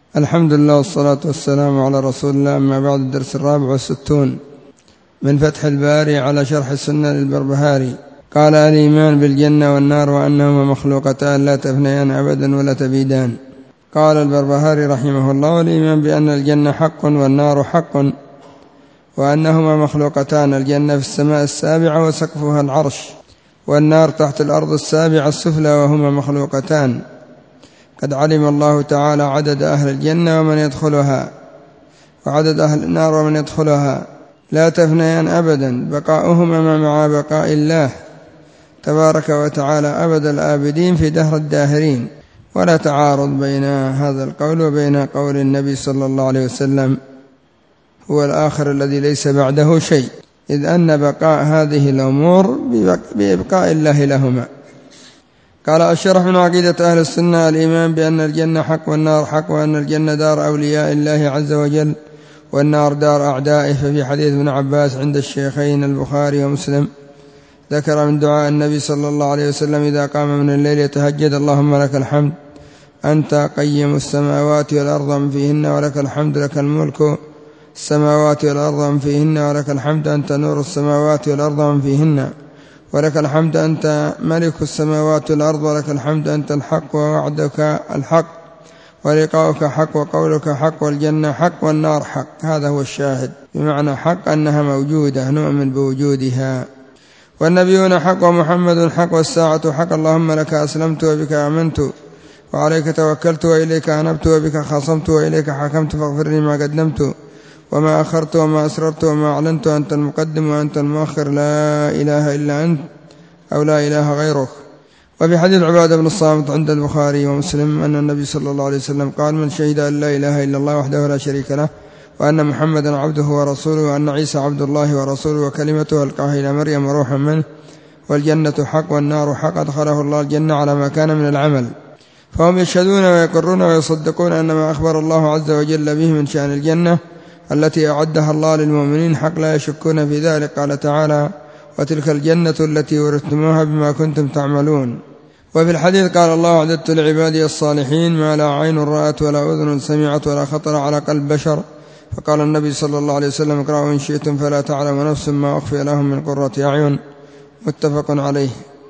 الحمد لله والصلاة والسلام على رسول الله. أما بعد، الدرس 64 من فتح الباري على شرح السنة للبربهاري. قال: الإيمان بالجنة والنار وأنهما مخلوقتان لا تفنيان أبدا ولا تبيدان. قال البربهاري رحمه الله: والإيمان بأن الجنة حق والنار حق وأنهما مخلوقتان، الجنة في السماء السابعة وسقفها العرش، والنار تحت الأرض السابعة السفلى، وهما مخلوقتان. قد علم الله تعالى عدد أهل الجنة ومن يدخلها، وعدد أهل النار ومن يدخلها، لا تفنيان أبدا، بقاؤهما مع بقاء الله تبارك وتعالى أبد الآبدين في دهر الداهرين. ولا تعارض بين هذا القول وبين قول النبي صلى الله عليه وسلم: هو الآخر الذي ليس بعده شيء، إذ أن بقاء هذه الأمور بإبقاء الله لهما. قال: الشرح من عقيدة أهل السنة: الإيمان بأن الجنة حق والنار حق، وأن الجنة دار أولياء الله عز وجل والنار دار أعدائه. ففي حديث ابن عباس عند الشيخين البخاري ومسلم ذكر من دعاء النبي صلى الله عليه وسلم إذا قام من الليل يتهجد: اللهم لك الحمد أنت قيم السماوات والأرض من فيهن، ولك الحمد لك الملك السماوات والأرض من فيهن، ولك الحمد أنت نور السماوات والأرض من فيهن، ولك الحمد أنت ملك السماوات والأرض، ولك الحمد أنت الحق ووعدك الحق ولقاؤك حق وقولك حق، والجنة حق والنار حق. هذا هو الشاهد، بمعنى حق أنها موجودة، نؤمن بوجودها. والنبيون حق ومحمد حق والساعة حق. اللهم لك أسلمت وبك آمنت وعليك توكلت وإليك أنبت وبك خاصمت وإليك حكمت، فاغفر لي ما قدمت وما أخرت وما أسررت وما أعلنت، أنت المقدم وأنت المؤخر، لا إله إلا أنت أو لا إله غيرك. وفي حديث عبادة بن الصامت عند البخاري ومسلم أن النبي صلى الله عليه وسلم قال: من شهد أن لا إله إلا الله وحده لا شريك له، وأن محمدا عبده ورسوله، وأن عيسى عبد الله ورسوله وكلمته ألقاها إلى مريم وروحا منه، والجنة حق والنار حق، أدخله الله الجنة على ما كان من العمل. فهم يشهدون ويقرون ويصدقون أن ما أخبر الله عز وجل به من شأن الجنة التي أعدها الله للمؤمنين حق، لا يشكون في ذلك. قال تعالى: وتلك الجنة التي ورثتموها بما كنتم تعملون. وفي الحديث قال الله: أعددت لعبادي الصالحين ما لا عين رأت ولا أذن سمعت ولا خطر على قلب بشر. فقال النبي صلى الله عليه وسلم: اقرأوا إن شئتم فلا تعلم نفس ما أخفي لهم من قرة أعين. متفق عليه.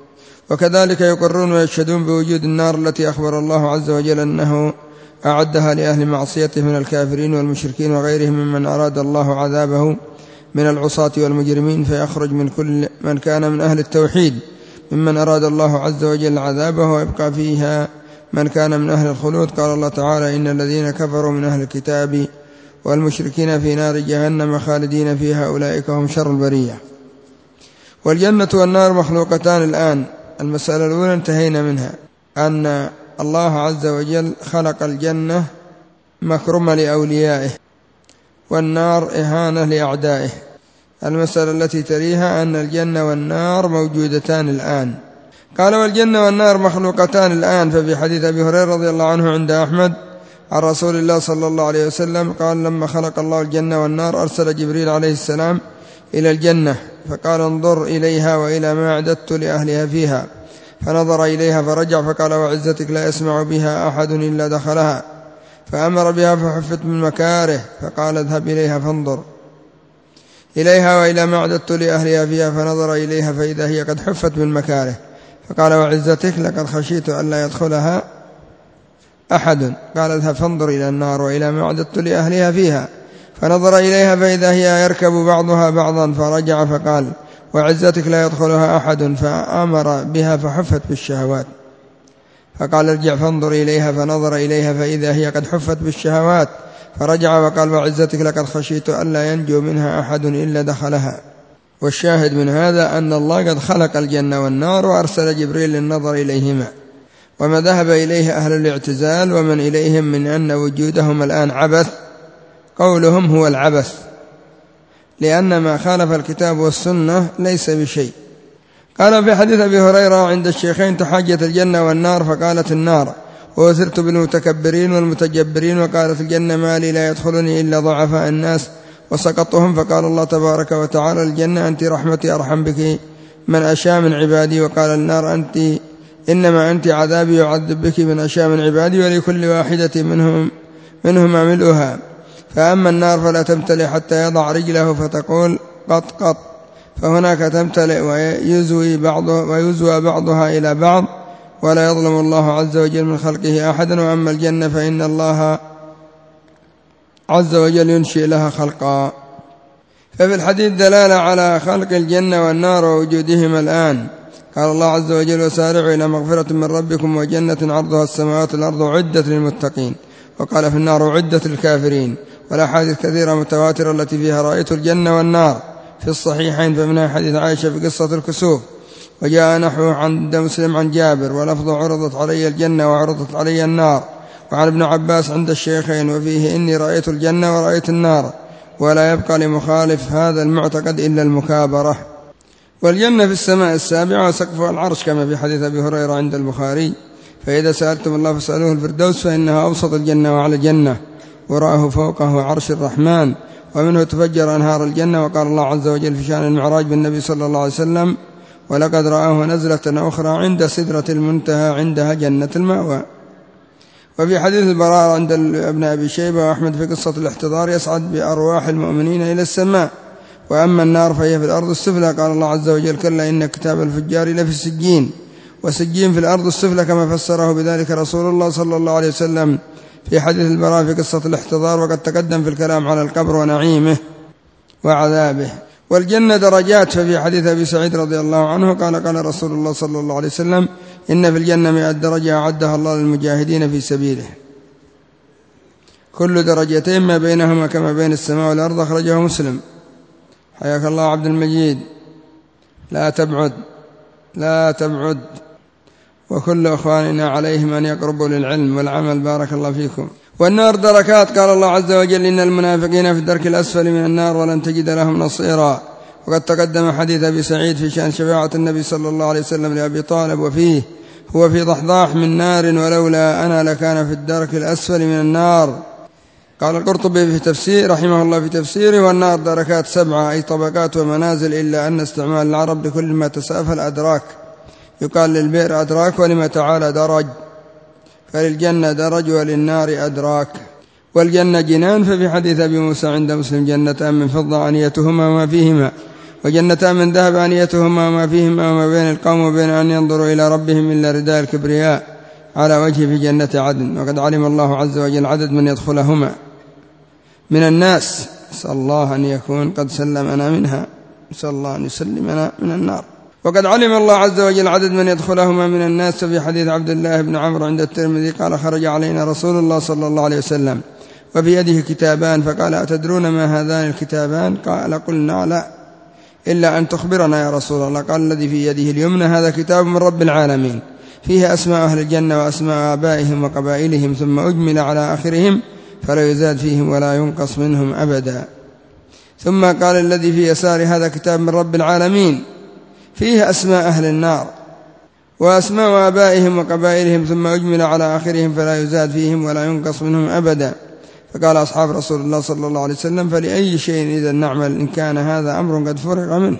وكذلك يقرون ويشهدون بوجود النار التي أخبر الله عز وجل أنه أعدها لأهل معصيته من الكافرين والمشركين وغيرهم ممن أراد الله عذابه من العصاة والمجرمين، فيخرج من كل من كان من أهل التوحيد ممن أراد الله عز وجل عذابه، ويبقى فيها من كان من أهل الخلود. قال الله تعالى: إن الذين كفروا من أهل الكتاب والمشركين في نار جهنم خالدين فيها أولئك هم شر البرية. والجنة والنار مخلوقتان الآن. المسألة الأولى انتهينا منها، أن الله عز وجل خلق الجنة مكرمة لأوليائه، والنار إهانة لأعدائه. المسألة التي تليها أن الجنة والنار موجودتان الآن. قال: والجنة والنار مخلوقتان الآن. ففي حديث أبي هريرة رضي الله عنه عند أحمد عن رسول الله صلى الله عليه وسلم قال: لما خلق الله الجنة والنار أرسل جبريل عليه السلام إلى الجنة فقال: انظر إليها وإلى ما أعددت لأهلها فيها. فنظر إليها فرجع فقال: وعزتك لا يسمع بها أحد إلا دخلها. فأمر بها فحفت من مكاره، فقال: اذهب إليها فانظر إليها وإلى ما أعددت لأهلها فيها. فنظر إليها فإذا هي قد حفت من مكاره، فقال: وعزتك لقد خشيت أن لا يدخلها أحد. قال: اذهب فانظر إلى النار وإلى ما أعددت لأهلها فيها. فنظر إليها فإذا هي يركب بعضها بعضا، فرجع فقال: وعزتك لا يدخلها أحد. فأمر بها فحفت بالشهوات، فقال: ارجع فانظر إليها. فنظر إليها فإذا هي قد حفت بالشهوات، فرجع وقال: وعزتك لقد خشيت أن لا ينجو منها أحد إلا دخلها. والشاهد من هذا أن الله قد خلق الجنة والنار وأرسل جبريل للنظر إليهما. وما ذهب إليه أهل الاعتزال ومن إليهم من أن وجودهم الآن عبث، قولهم هو العبث، لأن ما خالف الكتاب والسنة ليس بشيء. قال في حديث أبي هريرة عند الشيخين: تحاجت الجنة والنار، فقالت النار: ووثرت بالمتكبرين والمتجبرين، وقالت الجنة: ما لي لا يدخلني إلا ضعفاء الناس وسقطهم. فقال الله تبارك وتعالى: الجنة أنت رحمتي أرحم بك من أشاء من عبادي. وقال النار: إنما أنت عذابي يعذب بك من أشاء من عبادي، ولكل واحدة منهما ملؤها، فأما النار فلا تمتلئ حتى يضع رجله فتقول قط قط، فهناك تمتلئ ويزوى بعضها إلى بعض، ولا يظلم الله عز وجل من خلقه أحدا. وأما الجنة فإن الله عز وجل ينشئ لها خلقا. ففي الحديث دلالة على خلق الجنة والنار ووجودهما الآن. قال الله عز وجل: وسارعوا إلى مغفرة من ربكم وجنة عرضها السماوات والأرض عدت للمتقين. وقال في النار عدت للكافرين. والأحاديث كثيرة متواترة التي فيها رأيت الجنة والنار في الصحيحين، فمنها حديث عائشة في قصة الكسوف، وجاء نحوه عند مسلم عن جابر، ولفظ عرضت علي الجنة وعرضت علي النار، وعن ابن عباس عند الشيخين، وفيه إني رأيت الجنة ورأيت النار، ولا يبقى لمخالف هذا المعتقد إلا المكابرة. والجنة في السماء السابعة وسقفها العرش، كما في حديث أبي هريرة عند البخاري: فإذا سألتم الله فاسألوه الفردوس فإنها أوسط الجنة وعلى الجنة، ورآه فوقه عرش الرحمن، ومنه تفجر أنهار الجنة. وقال الله عز وجل في شأن المعراج بالنبي صلى الله عليه وسلم: ولقد رآه نزلة أخرى عند سدرة المنتهى عندها جنة المأوى. وفي حديث البراء عند ابن أبي شيبة وأحمد في قصة الاحتضار: يسعد بأرواح المؤمنين إلى السماء، وأما النار فهي في الأرض السفلى. قال الله عز وجل: كلا إن كتاب الفجار لفي السجين، وسجين في الأرض السفلى، كما فسره بذلك رسول الله صلى الله عليه وسلم في حديث البراء في قصة الاحتضار، وقد تقدم في الكلام على القبر ونعيمه وعذابه. والجنة درجات، ففي حديث أبي سعيد رضي الله عنه قال رسول الله صلى الله عليه وسلم: إن في الجنة 100 درجة أعدها الله للمجاهدين في سبيله، كل درجتين ما بينهما كما بين السماء والأرض. أخرجه مسلم. حياك الله عبد المجيد، لا تبعد، وكل أخواننا عليهم أن يقربوا للعلم والعمل. بارك الله فيكم. والنار دركات. قال الله عز وجل: إن المنافقين في الدرك الأسفل من النار ولن تجد لهم نصيرا. وقد تقدم حديث أبي سعيد في شأن شفاعة النبي صلى الله عليه وسلم لأبي طالب، وفيه: هو في ضحضاح من نار، ولولا أنا لكان في الدرك الأسفل من النار. قال القرطبي في تفسير رحمه الله في تفسيره: والنار دركات 7، أي طبقات ومنازل، إلا أن استعمال العرب لكل ما تسافل أدراك، يقال للبئر أدراك، ولما تعالى درج، فللجنة درج وللنار أدراك. والجنة جنان، ففي حديث أبي موسى عند مسلم: جنتان من فضة آنيتهما وما فيهما، وجنتان من ذهب آنيتهما وما فيهما، وما بين القوم وبين أن ينظروا إلى ربهم إلا رداء الكبرياء على وجه في جنة عدن. وقد علم الله عز وجل عدد من يدخلهما من الناس، نسأل الله أن يكون قد سلمنا منها، نسأل الله أن يسلمنا من النار. وقد علم الله عز وجل عدد من يدخلهما من الناس، في حديث عبد الله بن عمرو عند الترمذي قال: خرج علينا رسول الله صلى الله عليه وسلم وفي يده كتابان، فقال: أتدرون ما هذان الكتابان؟ قال: قلنا: لا، إلا أن تخبرنا يا رسول الله. قال: الذي في يده اليمنى هذا كتاب من رب العالمين، فيه أسماء أهل الجنة وأسماء آبائهم وقبائلهم، ثم أجمل على آخرهم فلا يزاد فيهم ولا ينقص منهم أبدا. ثم قال: الذي في يسار هذا كتاب من رب العالمين، فيه أسماء أهل النار وأسماء آبائهم وقبائلهم، ثم أجمل على آخرهم فلا يزاد فيهم ولا ينقص منهم أبدا. فقال أصحاب رسول الله صلى الله عليه وسلم: فلأي شيء إذا نعمل إن كان هذا أمر قد فرغ منه؟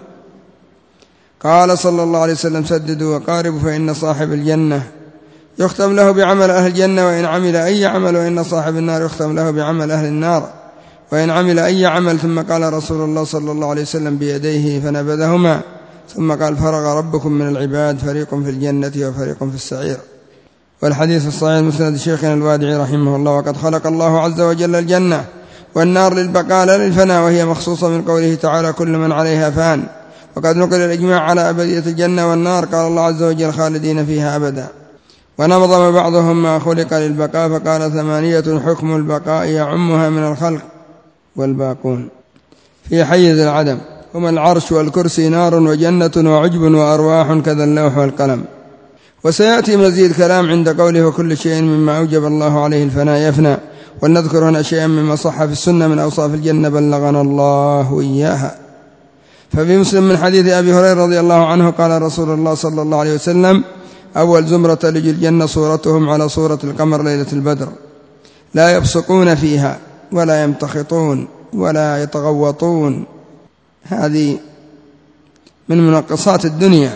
قال صلى الله عليه وسلم: سددوا وقاربوا، فإن صاحب الجنة يختم له بعمل أهل الجنة وإن عمل أي عمل، وإن صاحب النار يختم له بعمل أهل النار وإن عمل أي عمل. ثم قال رسول الله صلى الله عليه وسلم بيديه فنبذهما، ثم قال: فرغ ربكم من العباد، فريق في الجنة وفريق في السعير. والحديث الصحيح مسند شيخنا الوادعي رحمه الله: وقد خلق الله عز وجل الجنة والنار للبقاء لا للفناء، وهي مخصوصة من قوله تعالى: كل من عليها فان. وقد نقل الإجماع على أبدية الجنة والنار، قال الله عز وجل: خالدين فيها أبدا. ونظم بعضهم ما خلق للبقاء فقال: 8 حكم البقاء يعمها من الخلق والباقون في حيز العدم، هما العرش والكرسي، نار وجنة وعجب وأرواح، كذا اللوح والقلم. وسيأتي مزيد كلام عند قوله: وكل شيء مما أوجب الله عليه الفناء يفنى. ولنذكر هنا شيئا مما صح في السنة من أوصاف الجنة بلغنا الله إياها. ففي مسلم من حديث أبي هريرة رضي الله عنه قال رسول الله صلى الله عليه وسلم: أول زمرة تلج الجنة صورتهم على صورة القمر ليلة البدر، لا يبصقون فيها ولا يمتخطون ولا يتغوطون. هذه من منقصات الدنيا.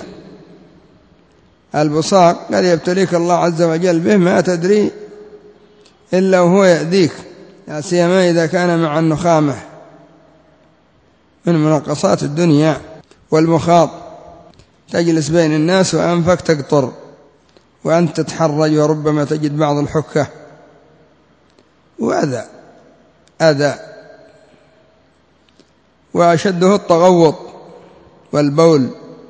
البصاق قد يبتليك الله عز وجل به ما تدري إلا وهو يأذيك، لا سيما إذا كان مع النخامة من منقصات الدنيا والمخاض، تجلس بين الناس وأنفك تقطر وأنت تتحرج، وربما تجد بعض الحكة وأذى. وأشده التغوط والبول،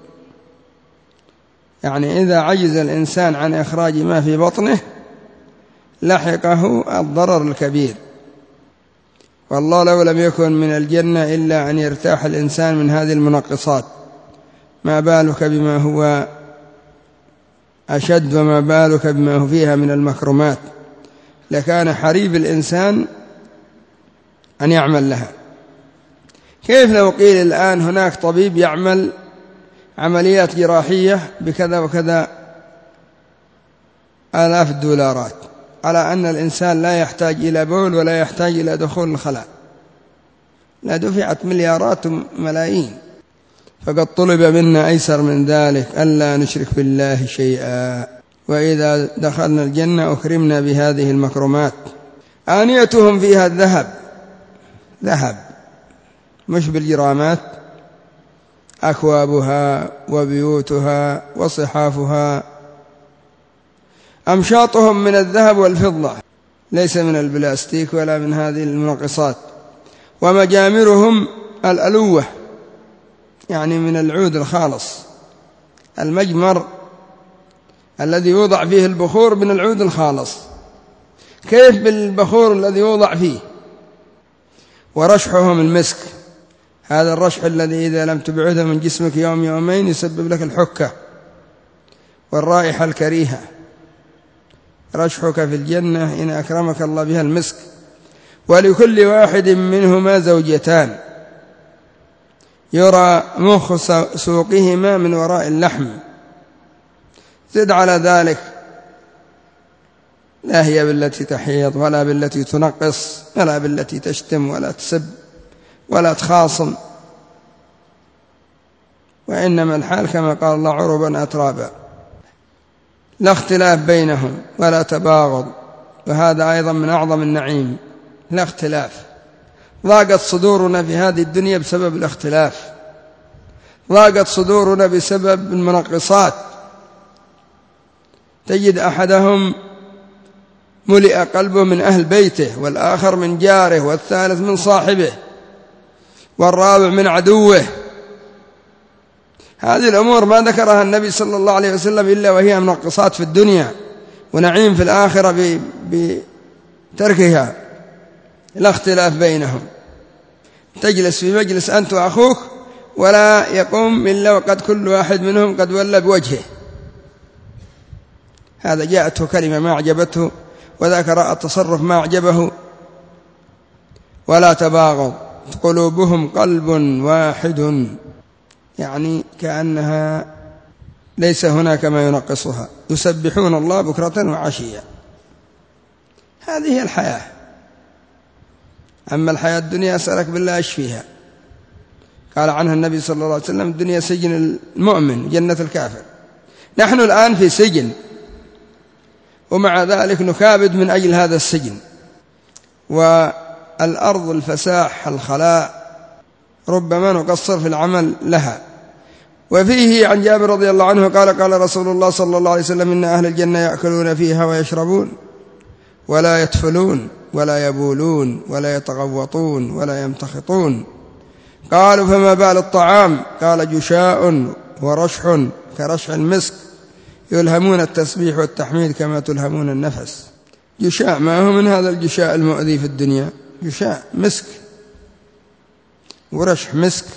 يعني إذا عجز الإنسان عن إخراج ما في بطنه لحقه الضرر الكبير. والله لو لم يكن من الجنة إلا أن يرتاح الإنسان من هذه المنقصات، ما بالك بما هو أشد، وما بالك بما هو فيها من المكرمات، لكان حريب الإنسان أن يعمل لها. كيف لو قيل الآن هناك طبيب يعمل عمليات جراحية بكذا وكذا آلاف الدولارات، على أن الإنسان لا يحتاج إلى بول ولا يحتاج إلى دخول الخلاء، لا دفعت مليارات وملايين. فقد طلب منا أيسر من ذلك ألا نشرك بالله شيئا، وإذا دخلنا الجنة أكرمنا بهذه المكرمات. آنيتهم فيها ذهب مش بالجرامات، أكوابها وبيوتها وصحافها. أمشاطهم من الذهب والفضة، ليس من البلاستيك ولا من هذه المنقصات. ومجامرهم الألوة، يعني من العود الخالص. المجمر الذي يوضع فيه البخور من العود الخالص، كيف بالبخور الذي يوضع فيه. ورشحهم المسك، هذا الرشح الذي إذا لم تبعده من جسمك يوم يومين يسبب لك الحكة والرائحة الكريهة. رشحك في الجنة إن أكرمك الله بها المسك. ولكل واحد منهما زوجتان، يرى مخ سوقهما من وراء اللحم. زد على ذلك، لا هي بالتي تحيض ولا بالتي تنقص ولا بالتي تشتم ولا تسب ولا تخاصم، وإنما الحال كما قال الله عربا أترابا، لا اختلاف بينهم ولا تباغض. وهذا أيضا من أعظم النعيم، لا اختلاف. ضاقت صدورنا في هذه الدنيا بسبب الاختلاف، ضاقت صدورنا بسبب المنقصات. تجد أحدهم ملئ قلبه من أهل بيته، والآخر من جاره، والثالث من صاحبه، والرابع من عدوه. هذه الأمور ما ذكرها النبي صلى الله عليه وسلم إلا وهي منقصات في الدنيا ونعيم في الآخرة بتركها. لا اختلاف بينهم. تجلس في مجلس أنت وأخوك ولا يقوم إلا وقد كل واحد منهم قد ولى بوجهه، هذا جاءته كلمة ما أعجبته، وذاك رأى التصرف ما أعجبه. ولا تباغض، قلوبهم قلب واحد، يعني كأنها ليس هناك ما ينقصها. يسبحون الله بكرة وعشيا. هذه هي الحياة. أما الحياة الدنيا أسألك بالله إيش فيها. قال عنها النبي صلى الله عليه وسلم: الدنيا سجن المؤمن جنة الكافر. نحن الآن في سجن، ومع ذلك نكابد من أجل هذا السجن. والأرض الفساح الخلاء ربما نقصر في العمل لها. وفيه عن جابر رضي الله عنه قال: قال رسول الله صلى الله عليه وسلم: إن أهل الجنة يأكلون فيها ويشربون ولا يتفلون ولا يبولون ولا يتغوطون ولا يمتخطون. قالوا: فما بال الطعام؟ قال: جشاء ورشح كرشح المسك، يلهمون التسبيح والتحميد كما تلهمون النفس. جشاء ما هو من هذا الجشاء المؤذي في الدنيا، جشاء مسك ورشح مسك.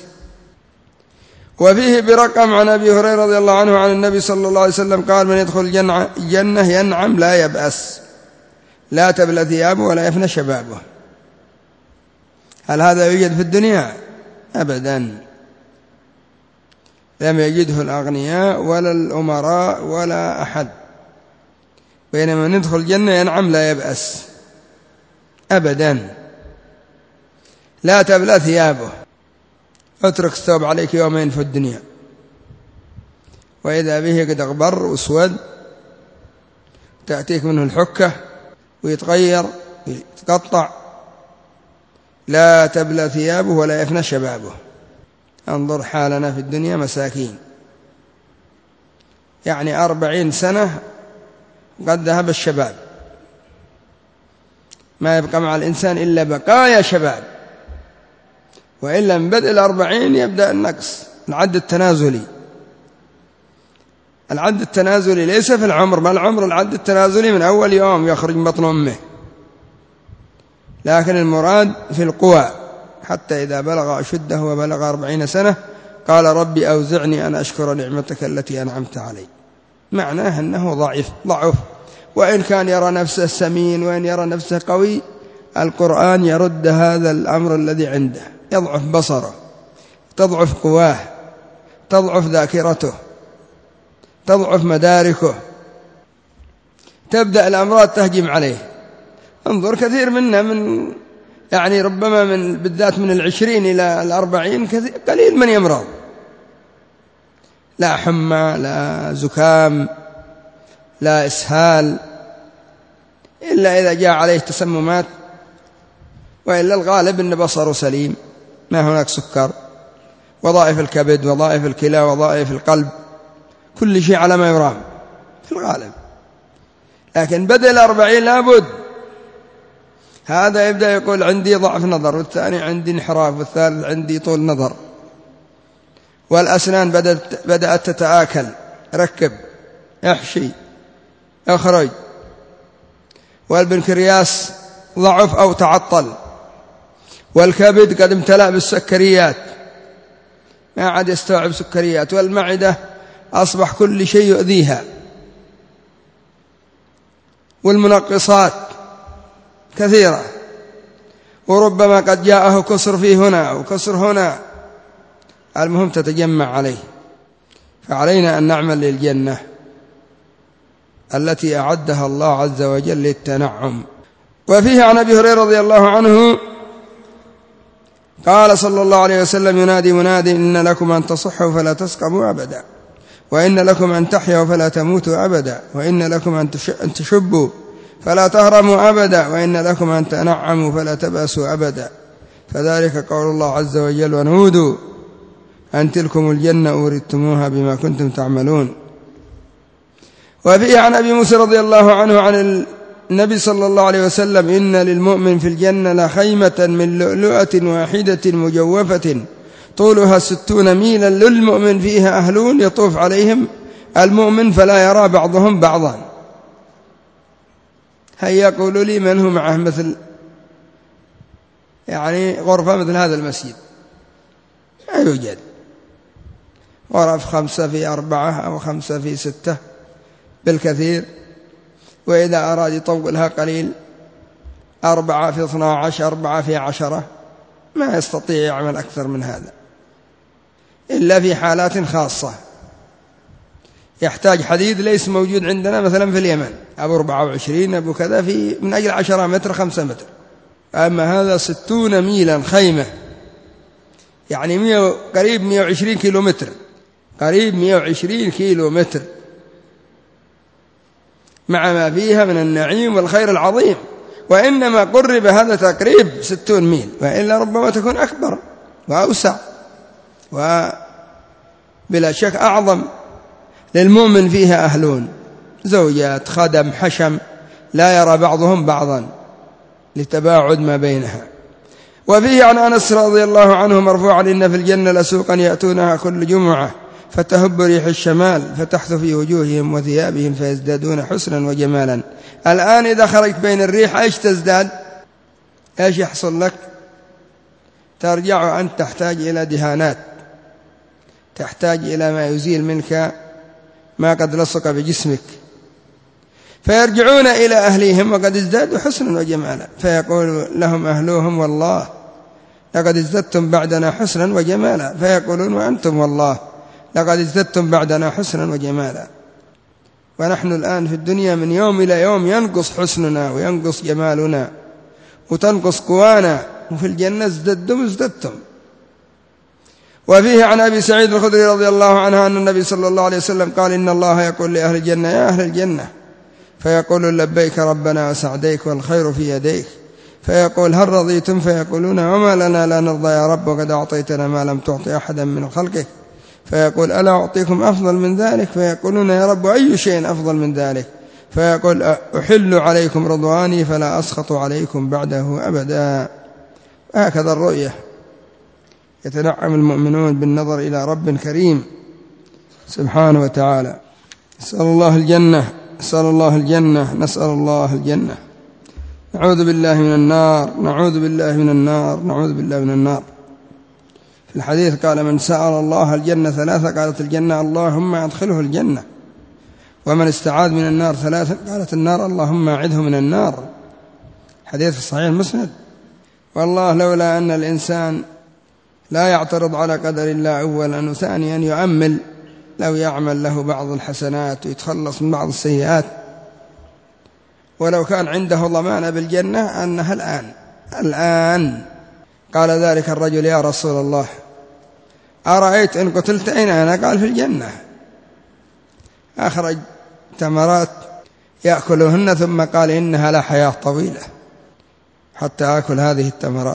وفيه برقم عن أبي هريرة رضي الله عنه عن النبي صلى الله عليه وسلم قال: من يدخل الجنة ينعم لا يبأس، لا تبلى ثيابه ولا يفنى شبابه. هل هذا يوجد في الدنيا؟ أبدا، لم يجده الأغنياء ولا الأمراء ولا أحد. بينما ندخل الجنة ينعم لا يبأس أبدا، لا تبلى ثيابه. اترك الثوب عليك يومين في الدنيا وإذا به قد أغبر واسود، تأتيك منه الحكة ويتغير ويتقطع لا تبلى ثيابه ولا يفنى شبابه. انظر حالنا في الدنيا مساكين، يعني 40 سنة قد ذهب الشباب، ما يبقى مع الإنسان إلا بقايا شباب، وإلا من بدء 40 يبدأ النقص. العد التنازلي، العد التنازلي ليس في العمر، ما العمر العد التنازلي من أول يوم يخرج من بطن أمه، لكن المراد في القوى، حتى إذا بلغ أشده وبلغ 40 سنة قال ربي أوزعني أن أشكر نعمتك التي أنعمت علي. معناه أنه ضعف، وإن كان يرى نفسه سمين وإن يرى نفسه قوي، القرآن يرد هذا الأمر الذي عنده، يضعف بصره، تضعف قواه، تضعف ذاكرته، تضعف مداركه، تبدأ الأمراض تهجم عليه. انظر كثير منا من يعني ربما بالذات من 20 إلى 40 قليل من يمرض، لا حمى لا زكام لا إسهال، إلا إذا جاء عليه تسممات، وإلا الغالب أن بصره سليم، ما هناك سكر، وظائف الكبد وظائف الكلى وظائف القلب كل شيء على ما يرام في الغالب. لكن بدل 40 لابد هذا يبدأ يقول عندي ضعف نظر، والثاني عندي انحراف، والثالث عندي طول نظر، والأسنان بدأت تتآكل، ركب احشي اخرج، والبنكرياس ضعف أو تعطل، والكبد قد امتلأ بالسكريات ما عاد يستوعب سكريات، والمعدة أصبح كل شيء يؤذيها، والمنقصات كثيرة، وربما قد جاءه كسر في هنا وكسر هنا، المهم تتجمع عليه. فعلينا أن نعمل للجنة التي أعدها الله عز وجل للتنعم. وفيه عن أبي هريرة رضي الله عنه قال صلى الله عليه وسلم ينادي مناد إن لكم أن تصحوا فلا تسقموا أبدا، وإن لكم أن تحيوا فلا تموتوا أبدا، وإن لكم أن تشبوا فلا تهرموا أبدا، وإن لكم أن تنعموا فلا تبأسوا أبدا. فذلك قول الله عز وجل ونودوا أن تلكم الجنة أورثتموها بما كنتم تعملون. وفيه عن أبي موسى رضي الله عنه عن النبي صلى الله عليه وسلم إن للمؤمن في الجنة لخيمة من لؤلؤة واحدة مجوفة طولها 60 ميلا، للمؤمن فيها أهلون يطوف عليهم المؤمن فلا يرى بعضهم بعضا. هيا قولوا لي من هو معه مثل يعني غرفة مثل هذا المسجد؟ لا يوجد. غرف 5 في 4 أو 5 في 6 بالكثير، وإذا أراد يطولها قليل 4 في 12 4 في 10، ما يستطيع يعمل أكثر من هذا إلا في حالات خاصة يحتاج حديد ليس موجود عندنا مثلا في اليمن، أبو 24 أبو كذا في من أجل 10 متر 5 متر. أما هذا 60 ميلا خيمة، يعني قريب 120 كيلو متر، قريب 120 كيلو متر، مع ما فيها من النعيم والخير العظيم. وإنما قرب هذا تقريب 60 ميل، وإلا ربما تكون أكبر وأوسع وبلا شك أعظم. للمؤمن فيها أهلون، زوجات خدم حشم، لا يرى بعضهم بعضا لتباعد ما بينها. وفيه عن أنس رضي الله عنه مرفوعا إن في الجنة لسوقا يأتونها كل جمعة فتهب ريح الشمال فتحث في وجوههم وثيابهم فيزدادون حسنا وجمالا. الآن إذا خرجت بين الريح إيش تزداد؟ إيش يحصل لك؟ ترجع أن تحتاج إلى دهانات، تحتاج إلى ما يزيل منك ما قد لصق بجسمك، فيرجعون إلى أهليهم وقد ازدادوا حسنا وجمالا، فيقول لهم أهلوهم والله لقد ازددتم بعدنا حسنا وجمالا، فيقولون وأنتم والله لقد ازددتم بعدنا حسنا وجمالا. ونحن الآن في الدنيا من يوم إلى يوم ينقص حسننا وينقص جمالنا وتنقص قوانا، وفي الجنة ازددتم. وفيه عن أبي سعيد الخدري رضي الله عنه أن النبي صلى الله عليه وسلم قال إن الله يقول لأهل الجنة يا أهل الجنة، فيقول لبيك ربنا وسعديك والخير في يديك، فيقول هل رضيتم؟ فيقولون وما لنا لا نرضى يا رب وقد أعطيتنا ما لم تعطي أحدا من خلقك. فيقول ألا أعطيكم أفضل من ذلك؟ فيقولون يا رب أي شيء أفضل من ذلك؟ فيقول أحل عليكم رضواني فلا أسخط عليكم بعده أبدا. هكذا الرؤية، يتنعم المؤمنون بالنظر إلى رب كريم سبحانه وتعالى. نسأل الله الجنة، نسأل الله الجنة، نسأل الله الجنة. نعوذ بالله من النار، نعوذ بالله من النار، نعوذ بالله من النار. في الحديث قال من سأل الله الجنة ثلاثة قالت الجنة اللهم أدخله الجنة، ومن استعاذ من النار ثلاثة قالت النار اللهم أعذه من النار. حديث في صحيح مسند. والله لولا أن الإنسان لا يعترض على قدر الله أولا وثانيا يؤمل، لو يعمل له بعض الحسنات ويتخلص من بعض السيئات، ولو كان عنده ضمان بالجنة أنها الآن. قال ذلك الرجل يا رسول الله أرأيت إن قتلت أين أنا؟ قال في الجنة. أخرج تمرات يأكلهن ثم قال إنها لحياة طويلة حتى أكل هذه التمرات.